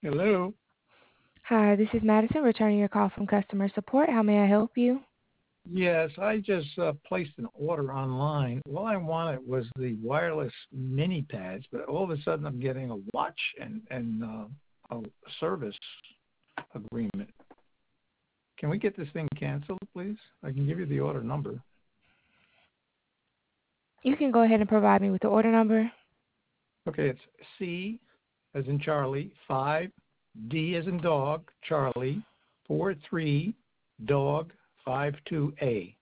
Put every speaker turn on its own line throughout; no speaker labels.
Hello.
Hi, this is Madison returning your call from customer support. How may I help you?
Yes, I just placed an order online. All I wanted was the wireless mini pads, but all of a sudden I'm getting a watch and a service agreement. Can we get this thing canceled, please? I can give you the order number.
You can go ahead and provide me with the order number.
Okay, it's C as in Charlie, 5, D as in dog, Charlie, 43, dog, 52A.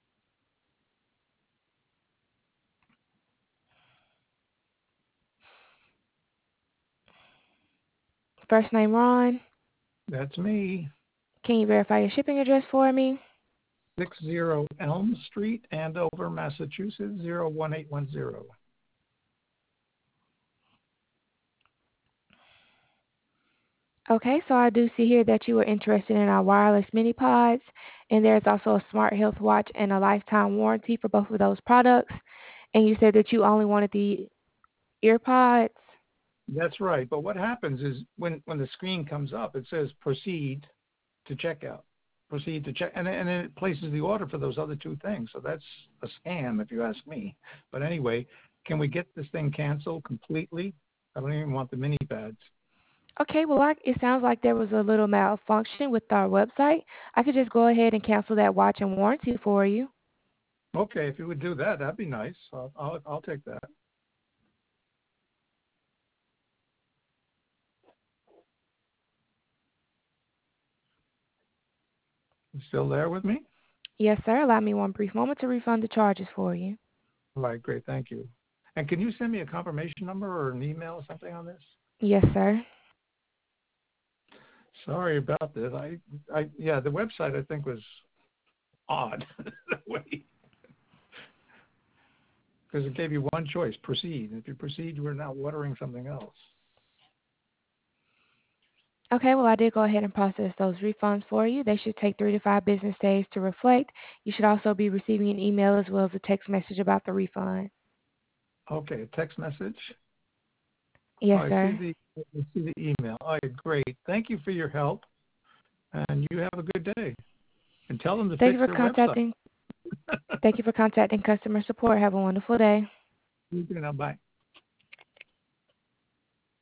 First name Ron.
That's me.
Can you verify your shipping address for me?
60 Elm Street, Andover, Massachusetts, 01810.
Okay, so I do see here that you were interested in our wireless mini pods, and there's also a smart health watch and a lifetime warranty for both of those products. And you said that you only wanted the ear pods.
That's right. But what happens is when the screen comes up, it says proceed to checkout. Proceed to check, and then it places the order for those other two things. So that's a scam, if you ask me. But anyway, can we get this thing canceled completely? I don't even want the mini pads.
Okay, well, it sounds like there was a little malfunction with our website. I could just go ahead and cancel that watch and warranty for you.
Okay, if you would do that, that'd be nice. I'll take that. You still there with me?
Yes, sir. Allow me one brief moment to refund the charges for you.
All right, great, thank you. And can you send me a confirmation number or an email or something on this?
Yes, sir.
Sorry about this. Yeah, the website I think was odd the way, because it gave you one choice: proceed. If you proceed, you are now ordering something else.
Okay, well, I did go ahead and process those refunds for you. They should take 3 to 5 business days to reflect. You should also be receiving an email as well as a text message about the refund.
Okay, a text message. Oh,
Yes, sir.
I see the email. All right, great. Thank you for your help, and you have a good day. And tell them to
Thank you
fix
for
their website.
contacting. Thank you for contacting customer support. Have a wonderful day.
You know, bye.